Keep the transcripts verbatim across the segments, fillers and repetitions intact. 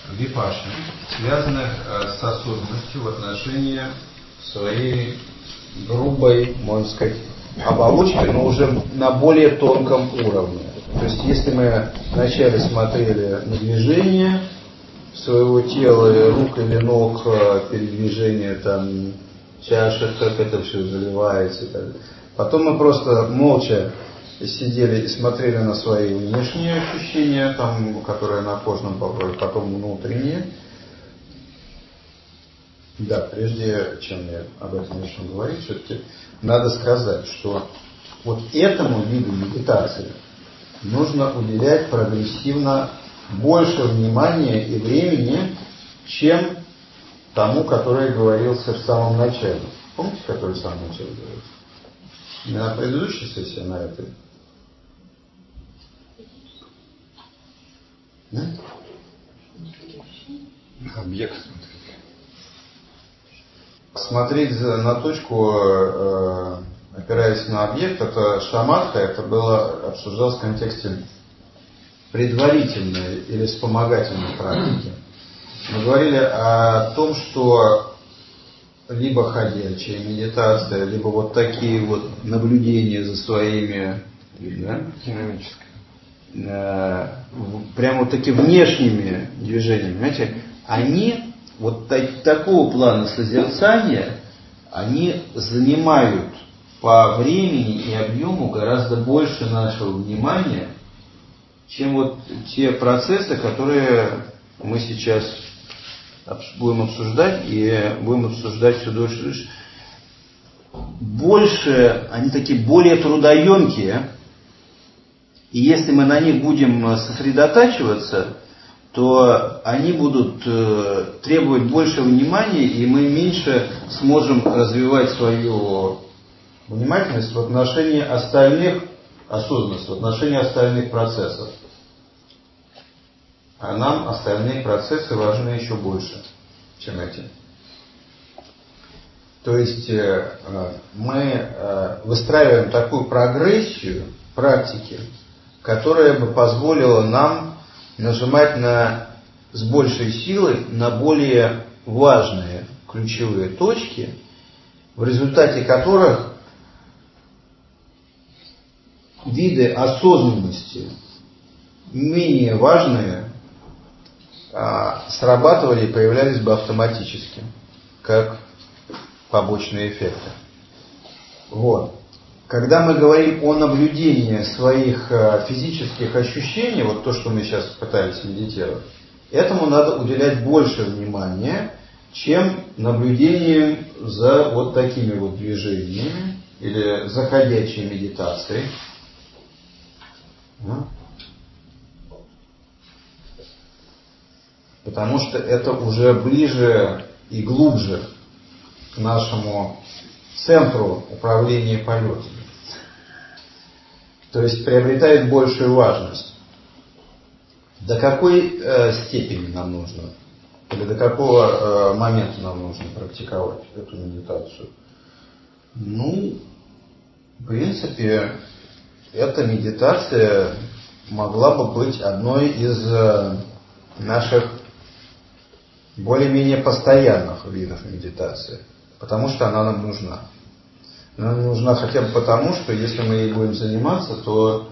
випаши, связанных с осознанностью в отношении своей грубой, можно сказать, оболочки, но уже на более тонком уровне. То есть, если мы вначале смотрели на движение своего тела, рук или ног, передвижение там чашек, как это все заливается и так далее. Потом мы просто молча сидели и смотрели на свои внешние ощущения, там, которые на кожном покрове, потом внутренние. Да, прежде чем я об этом начну говорить, все-таки надо сказать, что вот этому виду медитации нужно уделять прогрессивно больше внимания и времени, чем тому, который говорился в самом начале. Помните, который в самом начале говорился? Не на предыдущей сессии, а на этой? Да? Объект. Смотреть на точку, опираясь на объект, это шаматха, это было обсуждалось в контексте предварительной или вспомогательной практики. Мы говорили о том, что либо ходячая медитация, либо вот такие вот наблюдения за своими, да, э, прямо вот такими внешними движениями, понимаете, они вот так, такого плана созерцания, они занимают по времени и объему гораздо больше нашего внимания, чем вот те процессы, которые мы сейчас будем обсуждать, и будем обсуждать все дольше и дольше. Больше, они такие более трудоемкие, и если мы на них будем сосредотачиваться, то они будут требовать больше внимания, и мы меньше сможем развивать свою внимательность в отношении остальных, осознанность, в отношении остальных процессов. А нам остальные процессы важны еще больше, чем эти. То есть мы выстраиваем такую прогрессию практики, которая бы позволила нам нажимать на, с большей силой на более важные ключевые точки, в результате которых виды осознанности менее важные а, срабатывали и появлялись бы автоматически, как побочные эффекты. Вот. Когда мы говорим о наблюдении своих физических ощущений, вот то, что мы сейчас пытались медитировать, этому надо уделять больше внимания, чем наблюдением за вот такими вот движениями или заходящей медитацией. Потому что это уже ближе и глубже к нашему центру управления полетами. То есть приобретает большую важность. До какой э, степени нам нужно, или до какого э, момента нам нужно практиковать эту медитацию? Ну, в принципе, эта медитация могла бы быть одной из э, наших более-менее постоянных видов медитации, потому что она нам нужна. Она нам нужна хотя бы потому, что если мы ей будем заниматься, то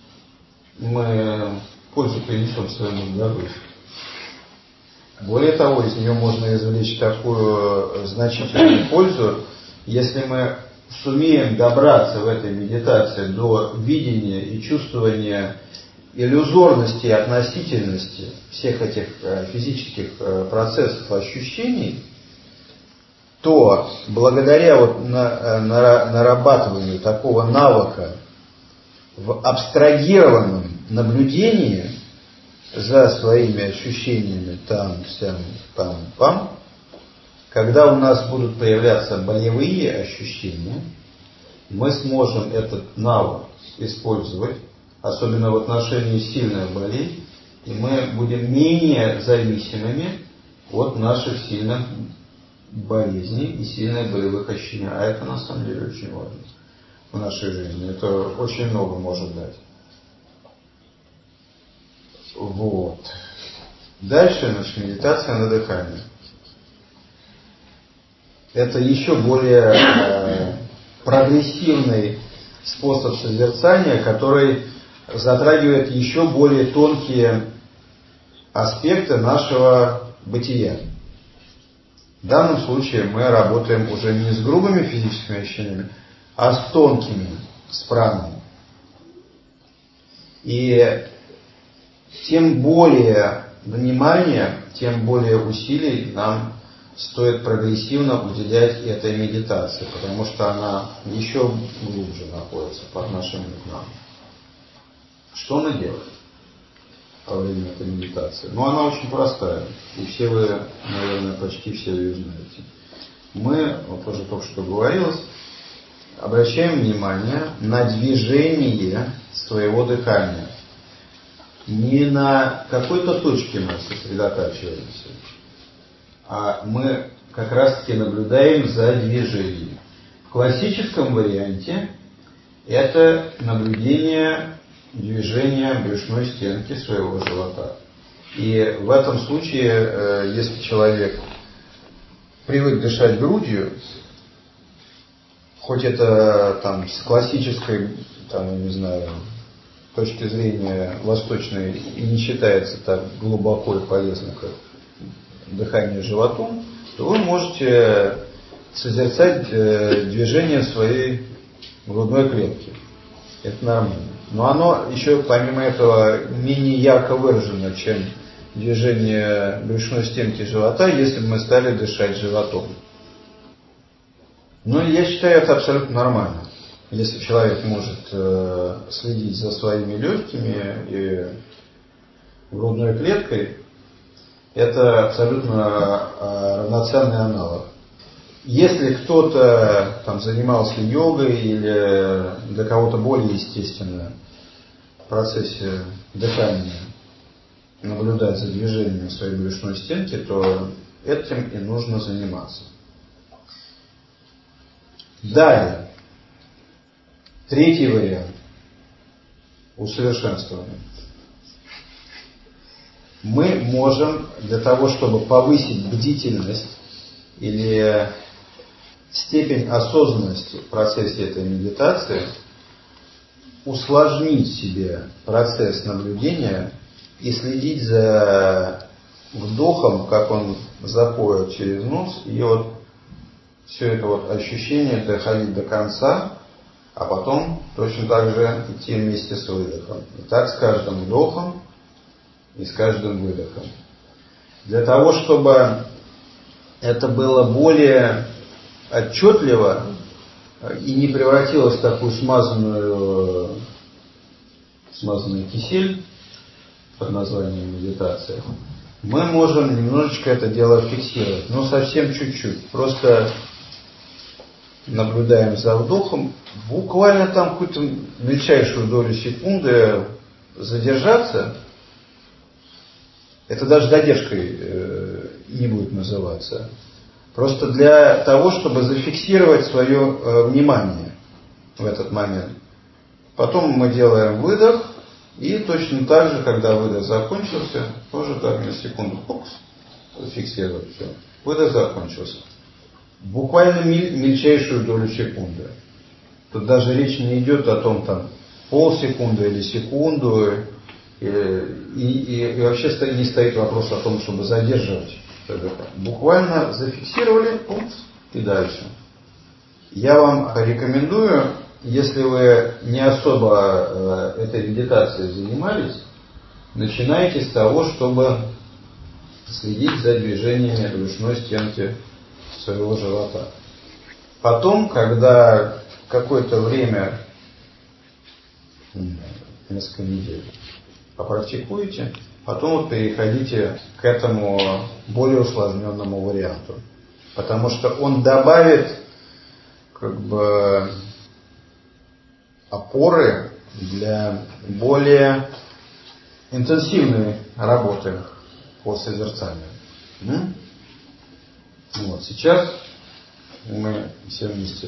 мы пользу принесем своему здоровью. Более того, из нее можно извлечь такую значительную пользу, если мы сумеем добраться в этой медитации до видения и чувствования иллюзорности и относительности всех этих физических процессов, ощущений, то благодаря вот на, на, нарабатыванию такого навыка в абстрагированном наблюдении за своими ощущениями там, сям, там, пам, когда у нас будут появляться болевые ощущения, мы сможем этот навык использовать, особенно в отношении сильных болей, и мы будем менее зависимыми от наших сильных болезней и сильных болевых ощущений. А это на самом деле очень важно в нашей жизни. Это очень много может дать. Вот. Дальше, значит, медитация на дыхание. Это еще более э, прогрессивный способ созерцания, который затрагивает еще более тонкие аспекты нашего бытия. В данном случае мы работаем уже не с грубыми физическими ощущениями, а с тонкими, с пранами. И тем более внимания, тем более усилий нам стоит прогрессивно уделять этой медитации, потому что она еще глубже находится по отношению к нам. Что она делает во время этой медитации? Ну, она очень простая, и все вы, наверное, почти все ее знаете. Мы, вот уже только что говорилось, обращаем внимание на движение своего дыхания. Не на какой-то точке мы сосредотачиваемся, а мы как раз-таки наблюдаем за движением. В классическом варианте это наблюдение движения брюшной стенки своего живота. И в этом случае, если человек привык дышать грудью, хоть это там с классической, там, не знаю, точки зрения восточной и не считается так глубоко и полезно, как дыхание животом, то вы можете созерцать движение своей грудной клетки. Это нормально. Но оно еще, помимо этого, менее ярко выражено, чем движение брюшной стенки живота, если бы мы стали дышать животом. Но я считаю, это абсолютно нормально. Если человек может э, следить за своими легкими и грудной клеткой, это абсолютно э, равноценный аналог. Если кто-то там занимался йогой или для кого-то более естественно в процессе дыхания наблюдать за движением своей брюшной стенки, то этим и нужно заниматься. Далее. Третий вариант усовершенствования. Мы можем для того, чтобы повысить бдительность или степень осознанности в процессе этой медитации, усложнить себе процесс наблюдения и следить за вдохом, как он заходит через нос, и вот все это вот ощущение доходить до конца, а потом точно так же идти вместе с выдохом. И так с каждым вдохом и с каждым выдохом. Для того, чтобы это было более отчетливо и не превратилось в такую смазанную, смазанный кисель под названием медитация, мы можем немножечко это дело фиксировать, но совсем чуть-чуть. Просто наблюдаем за вдохом, буквально там какую-то мельчайшую долю секунды задержаться. Это даже задержкой э, не будет называться. Просто для того, чтобы зафиксировать свое э, внимание в этот момент. Потом мы делаем выдох, и точно так же, когда выдох закончился, тоже так на секунду, фокус, зафиксировать все. Выдох закончился. Буквально мельчайшую долю секунды. Тут даже речь не идет о том, там, полсекунды или секунду, и, и, и вообще не стоит вопрос о том, чтобы задерживать. Буквально зафиксировали, пункт, и дальше. Я вам рекомендую, если вы не особо э, этой медитацией занимались, начинайте с того, чтобы следить за движениями брюшной стенки своего живота. Потом, когда какое-то время, несколько недель, попрактикуете, потом вот переходите к этому более усложненному варианту. Потому что он добавит как бы опоры для более интенсивной работы по созерцанию. Вот, сейчас мы все вместе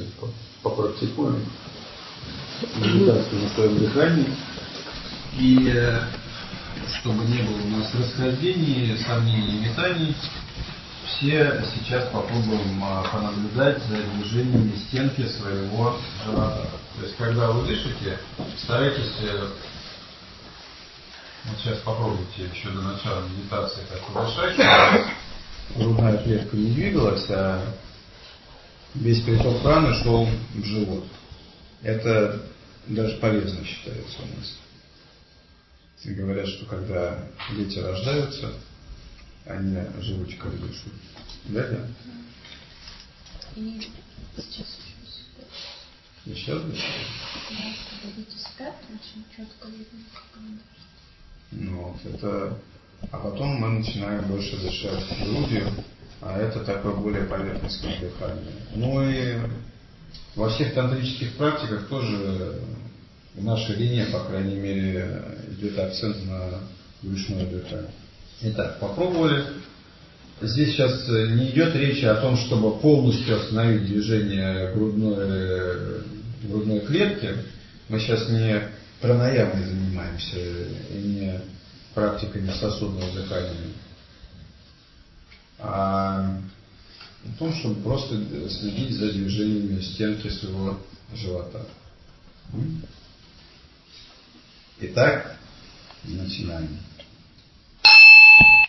попрактикуем медитацию на своем дыхании. И чтобы не было у нас расхождений, сомнений и метаний, все сейчас попробуем понаблюдать за движениями стенки своего живота. То есть, когда вы дышите, старайтесь, вот сейчас попробуйте еще до начала медитации так подышать, чтобы грудная клетка не двигалась, а весь приток праны шел в живот. Это даже полезно считается у нас. И говорят, что когда дети рождаются, они животиком дышат. Да, да? И сейчас еще спят. И сейчас дышат? Да, когда дети спят, очень четко видно, как они дышат. Ну, вот это... А потом мы начинаем больше дышать грудью, а это такое более поверхностное дыхание. Ну и во всех тантрических практиках тоже в нашей линии, по крайней мере, идет акцент на брюшное дыхание. Итак, попробовали. Здесь сейчас не идет речи о том, чтобы полностью остановить движение грудной, грудной клетки. Мы сейчас не пранаямой занимаемся и не практиками сосудного дыхания, а о том, чтобы просто следить за движениями стенки своего живота. Итак, начинаем.